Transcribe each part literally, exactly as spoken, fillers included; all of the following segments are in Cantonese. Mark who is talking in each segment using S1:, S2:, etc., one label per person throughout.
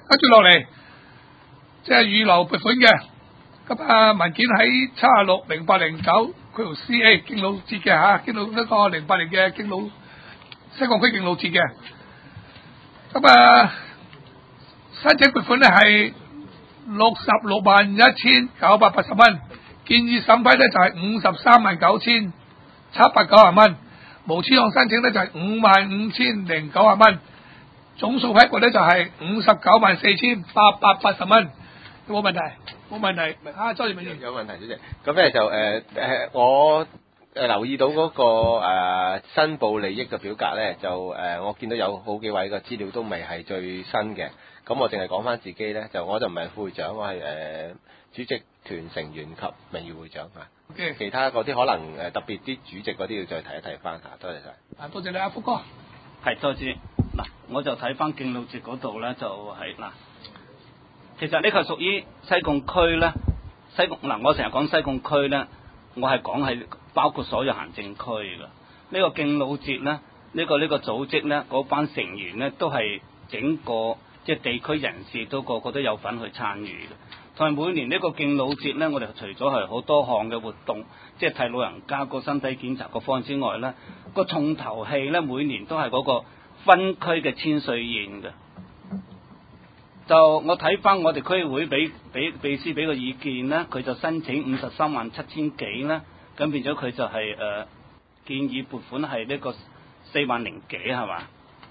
S1: 跟住落嚟，即係預留撥款嘅。咁啊文件喺七啊六零八零九佢條 C A 敬老節嘅嚇，敬老呢個零八年嘅敬老西貢區敬老節嘅。咁啊申請撥款咧係六十六萬一千九百八十蚊，建議審批咧就係五十三萬九千七百九十蚊，無簽項申請咧就係五萬五千零九十蚊，總數批撥咧就係五十九萬四千八百八十蚊。有冇問題？冇問題。啊，周志明議員
S2: 有問題，主席。咁咧就誒誒、呃，我誒留意到嗰、那個誒申報利益嘅表格咧，就誒、呃、我見到有好幾位嘅資料都未係最新嘅。咁我淨係講翻自己咧，就我就唔係副會長，我係誒、呃、主席團成員及名譽會長啊。
S1: Okay.
S2: 其他嗰啲可能誒特別啲主席嗰啲要再提一提翻嚇。多謝晒。
S1: 啊，多謝你啊，福哥。
S3: 係多謝。嗱，我就睇翻敬老節嗰度咧，就係、是、嗱。其實呢個係屬於西貢區咧，西貢嗱，我成日講西貢區咧，我係講係包括所有行政區嘅。呢、這個敬老節咧，呢、這個呢、這個組織咧，嗰班成員咧都係整個即係、就是、地區人士都個個都有份去參與嘅。同埋每年呢個敬老節咧，我哋除咗係好多項嘅活動，即係替老人家個身體檢查各方之外咧，個重頭戲咧每年都係嗰個分區嘅千歲宴嘅。就我睇翻我哋區議會俾俾秘書俾個意見咧，佢就申請五十三萬七千幾咧，咁變咗佢就係、是、誒、呃、建議撥款係呢個四萬零幾係嘛？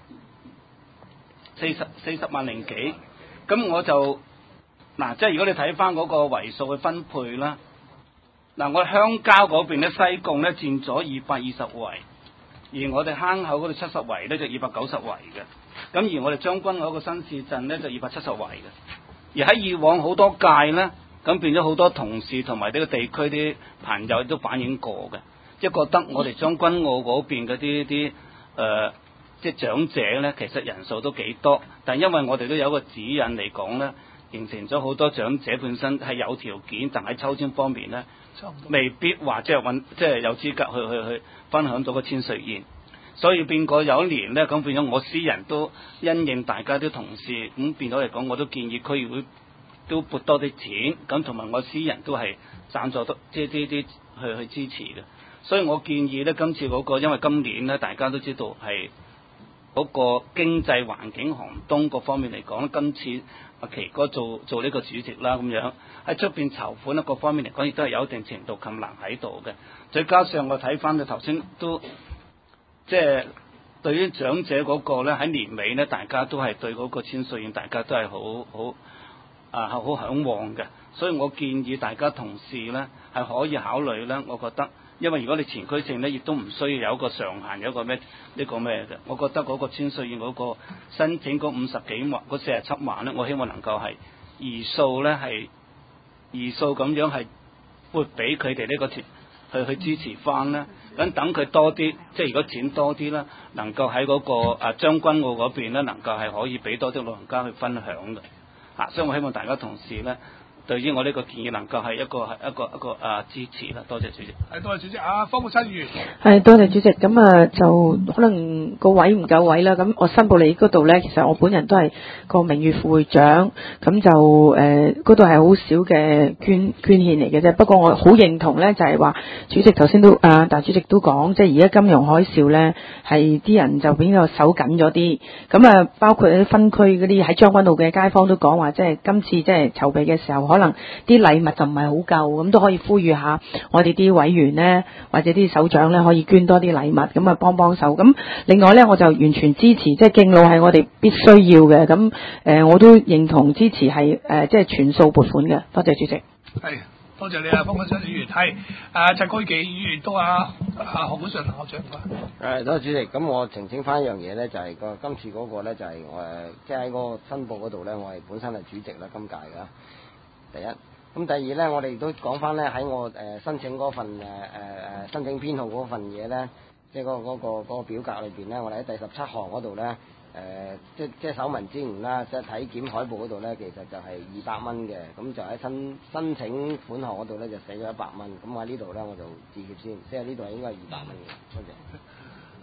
S3: 四十四十萬零幾，咁我就嗱，即係如果你睇翻嗰個圍數去分配啦，嗱我鄉郊嗰邊咧西貢咧佔咗二百二十圍，而我哋坑口嗰度七十圍咧就二百九十圍嘅。咁而我哋將軍澳個新市鎮咧就二百七十圍嘅，而喺以往好多屆咧，咁變咗好多同事同埋呢個地區啲朋友都反映過嘅，即係覺得我哋將軍澳嗰邊嗰啲啲誒即係長者咧，其實人數都幾多，但因為我哋都有個指引嚟講咧，形成咗好多長者本身係有條件，但喺抽籤方面咧，未必話即係揾即係有資格去去去分享到個千歲宴。所以變過有一年咧，咁變咗我私人都因應大家啲同事，咁變咗嚟講，我都建議區議會都撥多啲錢，咁同埋我私人都係贊助多即係啲啲去去支持嘅。所以我建議咧，今次嗰個因為今年咧，大家都知道係嗰個經濟環境寒冬各方面嚟講，今次阿奇哥做做呢個主席啦，咁樣喺出邊籌款咧各方面嚟講，亦都係有一定程度困難喺度嘅。再加上我睇翻佢頭先都。即係對於長者嗰個咧，喺年尾咧，大家都係對嗰個千歲宴，大家都係好好啊，好嚮往嘅。所以我建議大家同事咧係可以考慮咧。我覺得，因為如果你前區性咧，亦都唔需要有一個上限，有一個咩呢、呢個咩嘅。我覺得嗰個千歲宴嗰個申請嗰五十幾萬、嗰四十七萬咧，我希望能夠係移數咧係移數咁樣係撥俾佢哋呢個團。去去支持翻咧，咁等佢多啲，即係如果錢多啲啦，能夠喺嗰個啊將軍澳嗰邊咧，能夠係可以俾多啲老人家去分享嘅，啊，所以我希望大家同事咧，對於我呢個建議能夠係一個係一個一個啊支持啦，多謝主席。
S1: 係多謝主席啊，方國燊議員。
S4: 係多謝主席，咁啊就可能個位唔夠位啦，咁我申報你嗰度咧，其實我本人都係個名譽副會長，咁就誒嗰度係好少嘅捐捐獻嚟嘅啫。不過我好認同咧，就係話主席頭先都啊，大主席都講，即係而家金融海嘯咧，係啲人就比較手緊咗啲，咁啊包括啲分區嗰啲喺將軍澳嘅街坊都講話，即係今次即係籌備嘅時候，可能啲禮物就唔係好夠，咁都可以呼籲下我哋啲委員咧，或者啲首長咧，可以捐多啲禮物，咁啊幫幫手。咁另外咧，我就完全支持，即係敬老係我哋必須要嘅。咁誒、呃，我都認同支持係誒、呃，即係全數撥款嘅。多謝主席。
S1: 係，多謝你啊，方國燊議員。係啊，陳國基議員都啊啊何管順校長。
S5: 誒，多謝主席。咁我澄清翻一樣嘢咧，就係、是、個今次嗰個咧，就係我誒，即係喺嗰個申報嗰度咧，我係本身係主席啦，今屆噶。第一。咁第二咧，我哋亦都講翻咧，喺我誒、呃、申請嗰份誒誒誒申請編號嗰份嘢咧，即係嗰、嗰個嗰、嗰個表格裏邊咧，我哋喺第十七行嗰度咧，誒、呃、即即係手民之言啦，即係體檢海報嗰度咧，其實就係二百蚊嘅，咁就喺申申請款項嗰度咧就寫咗一百蚊，咁喺呢度咧我就致歉先，即係呢度係應該係二百蚊嘅，多謝。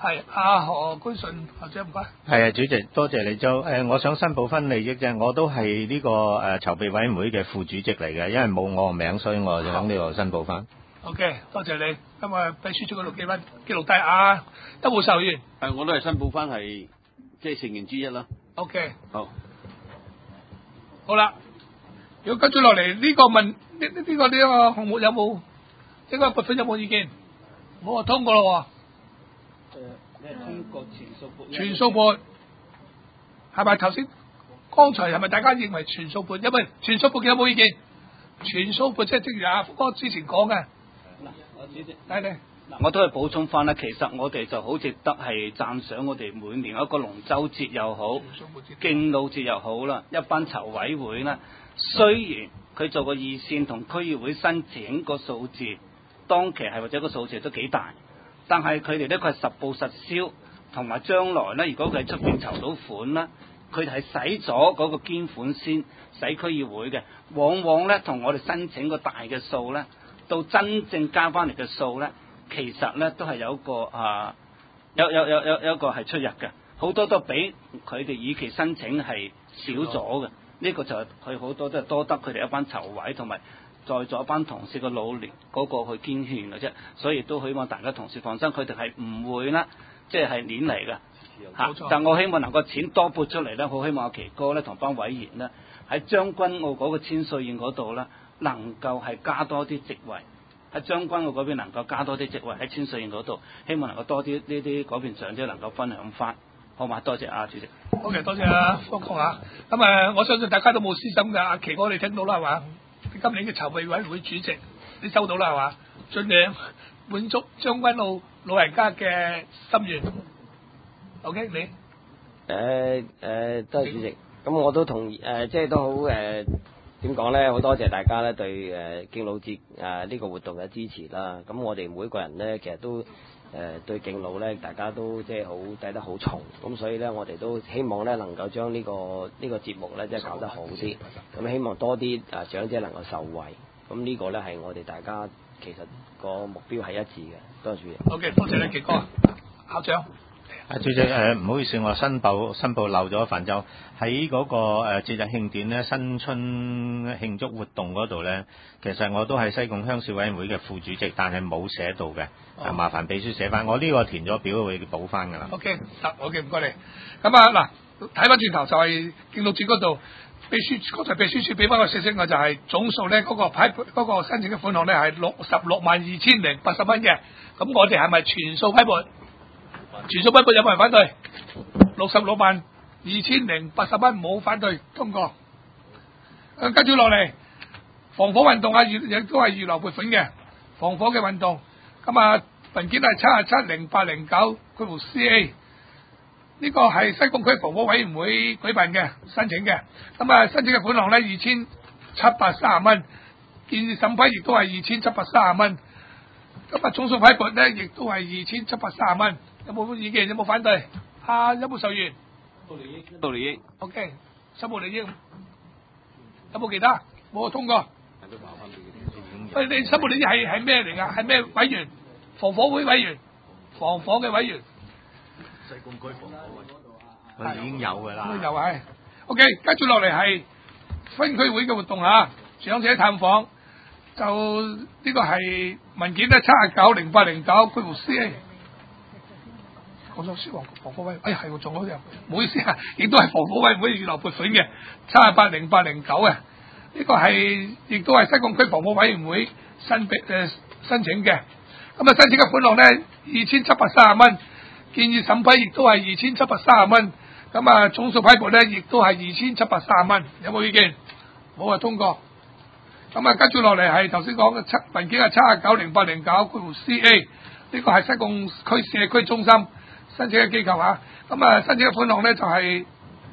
S1: 係阿何居順校長，唔該。
S6: 係啊，主席，多謝你就誒、呃，我想申報翻利益啫，我都係呢、這個誒、呃、籌備委員會嘅副主席嚟嘅，因為冇我個名，所以我就喺呢度申報翻。
S1: OK，多謝你。咁啊，秘書處嗰度記翻記錄低啊，一號授員。
S7: 誒，我都係申報翻係即係成員之一啦。
S1: OK，
S7: 好，
S1: 好啦。如果跟住落嚟呢個問呢呢呢個呢、這個項目有冇呢個撥款有冇意見？冇啊，通過咯喎。
S3: 誒，你係通過全數撥？
S1: 全數撥係咪頭先？剛才係咪大家認為全數撥？因為全數撥嘅有冇意見？全數撥即係正如阿福哥之前講嘅。
S3: 嗱，我主席，
S1: 睇你
S3: 嗱，我都係補充翻啦。其實我哋就好值得係讚賞我哋每年一個龍舟節又好，敬老節又好啦，一班籌委會啦。雖然佢做個預算同區議會申請個數字，當期係或者個數字都幾大，但係佢哋呢，佢係實報實銷，同埋將來呢，如果佢喺出邊籌到款啦，佢哋係使咗嗰個捐款先使區議會嘅，往往呢，同我哋申請個大嘅數呢，到真正加翻嚟嘅數呢，其實呢都係有一個啊有有有有有一個係出入嘅，好多都比佢哋以期申請係少咗嘅。呢個就係佢好多都係多得佢哋一班籌委同埋在座一班同事嘅努力嗰個去捐獻嘅啫，所以都希望大家同事放心，佢哋係唔會啦，即係係亂嚟嘅嚇。但我希望能夠錢多撥出嚟咧，好希望阿奇哥咧同班委員咧喺將軍澳嗰個千歲宴嗰度咧，能夠係加多啲職位，喺將軍澳嗰邊能夠加多啲職位，喺千歲宴嗰度，希望能夠多啲呢啲嗰邊長者能夠分享翻。好嘛，多謝啊，主席。
S1: 好嘅，多謝啊，方哥啊。咁啊，我相信大家都冇私心嘅。阿奇哥，你聽到啦係嘛？今年嘅籌備委員會主席，你收到啦係嘛？盡量滿足將軍澳老人家嘅心願。OK，你？
S5: 誒誒、呃呃，多謝主席。咁我都同意誒、呃，即係都好誒點講咧？好多謝大家咧對誒、呃、敬老節誒呢個活動嘅支持啦。咁我哋每個人咧，其實都。誒、呃、對敬老咧，大家都即係好睇得好重，咁所以咧，我哋都希望咧能夠將呢、這個呢、這個節目咧，即係搞得好啲，咁希望多啲啊長者能夠受惠，咁呢個咧係我哋大家其實個目標係一致嘅。多謝主席。
S1: 好嘅，多謝你，傑哥校長。
S6: 啊，主席誒，唔好意思，我申報申報漏咗一份，就喺嗰個誒節日慶典咧，新春慶祝活動嗰度咧，其實我都係西貢鄉事委員會嘅副主席，但係冇寫到嘅，啊麻煩秘書寫翻，我呢個填咗表會補翻㗎啦。
S1: OK，得，OK，唔該你。咁啊嗱，睇翻轉頭就係敬老節嗰度，秘書剛才秘書處俾翻個消息我就係總數咧嗰個批嗰個申請嘅款項咧係六十六萬二千零八十蚊嘅，咁我哋係咪全數批撥？全數批撥有冇人反對？六十六萬二千零八十蚊冇反對通過。跟住落嚟，防火運動啊，亦都係預留撥款嘅防火嘅運動。咁啊，文件係七啊七零八零九括弧 C A， 呢個係西貢區防火委員會舉辦嘅申請嘅。咁啊，申請嘅款項咧二千七百三十蚊，建議審批亦都係二千七百三十蚊。咁啊，總數批撥咧亦都係二千七百三十蚊。有冇意見？有冇反對？啊，有冇受員？
S7: 到利益，到利益。
S1: O K，申報利益。有冇其他？冇通過。喂，你申報利益係係咩嚟㗎？係咩委員？防火會委員，防火嘅委員。
S6: 西貢區防火委，佢已經有㗎啦。
S1: 又係。O K，跟住落嚟係分區會嘅活動啊，長者探訪。就呢、這個係文件咧，七啊九零八零九括弧 C A。我想消防防火委，哎係喎，仲好似，唔好意思啊，亦都係防火委員會預留撥款嘅，七啊八零八零九啊，呢個係亦都係西貢區防火委員會申備誒申請嘅，咁啊申請嘅款項咧二千七百三十蚊，建議審批亦都係二千七百三十蚊，咁啊總數批撥咧亦都係二千七百三十蚊，有冇意見？冇啊，通過。咁啊跟住落嚟係頭先講嘅七文件係七啊九零八零九括弧 C A， 呢個係西貢區社區中心。申請嘅機構啊，咁啊申請嘅款項咧就係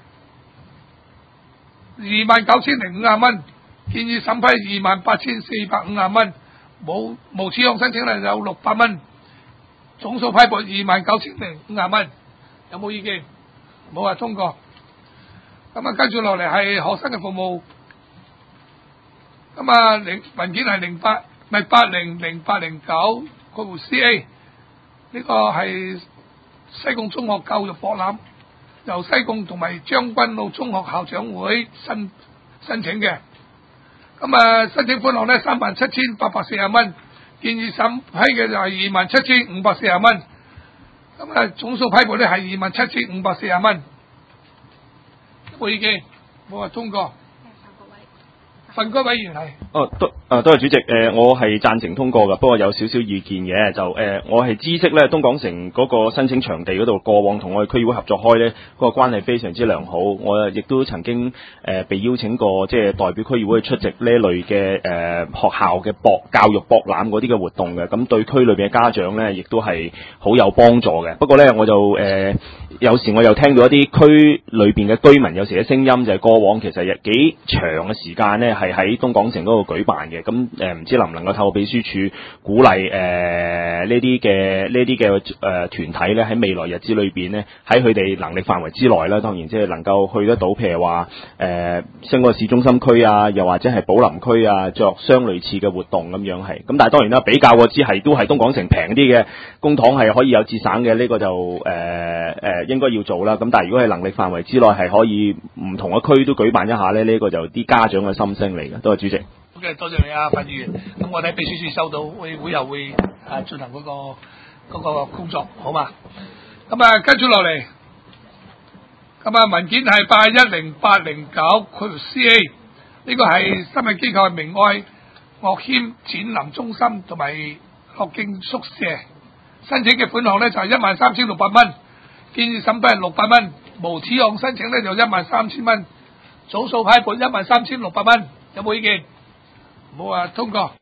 S1: 二萬九千零五十蚊，建議審批二萬八千四百五十蚊，冇無此項申請咧有六百蚊，總數批撥二萬九千零五十蚊，有冇意見？冇啊，通過。咁啊跟住落嚟係學生嘅服務，咁啊零文件係零八咪八零零八零九括弧 C A， 呢個係西貢中學教育博覽，由西貢同埋將軍澳中學校長會申申請嘅。咁啊，申請款項咧三萬七千八百四十蚊，建議審批嘅就係二萬七千五百四十蚊。咁啊，總數批撥咧係二萬七千五百四十蚊。冇意見，冇話通過。份該委員係。
S8: 哦，多啊，多謝主席。誒、呃，我係贊成通過嘅，不過有少少意見嘅，就誒、呃，我係知悉咧，東港城嗰個申請場地嗰度，過往同我哋區議會合作開咧，嗰、嗰個關係非常之良好。我亦都曾經誒、呃、被邀請過，即係代表區議會去出席呢一類嘅誒、呃、學校嘅博教育博覽嗰啲嘅活動嘅，咁對區裏邊嘅家長咧，亦都係好有幫助嘅。不過咧，我就誒、呃、有時我又聽到一啲區裏邊嘅居民有時嘅聲音，就係過往其實有幾長嘅時間咧，係喺東港城嗰度舉辦嘅。咁誒唔知能唔能夠透過秘書處鼓勵誒呢啲嘅呢啲嘅誒團體咧，喺未來日子裏邊咧，喺佢哋能力範圍之內啦，當然即係能夠去得到，譬如話誒新個市中心區啊，又或者係寶林區啊，作相類似嘅活動咁樣係。咁但係當然啦，比較過之係都係東港城平啲嘅公帑係可以有節省嘅，呢、這個就誒誒、呃呃、應該要做啦。咁但係如果係能力範圍之內係可以唔同嘅區都舉辦一下咧，呢、這個就啲家長嘅心聲嚟嘅。多謝主席。
S1: 好嘅，多謝你啊，范議員。咁我哋秘書處收到，會會又會啊進行嗰、那個嗰、那個工作，好嘛？咁啊，跟住落嚟，咁啊文件係八一零八零九括弧 C A， 呢個係新聞機構係明愛樂謙展覽中心同埋樂敬宿舍，申請嘅款項咧就係一萬三千六百蚊，建議審批係六百蚊，無此項申請咧就一萬三千蚊，總數批撥一萬三千六百蚊，有冇意見？冇啊，通過。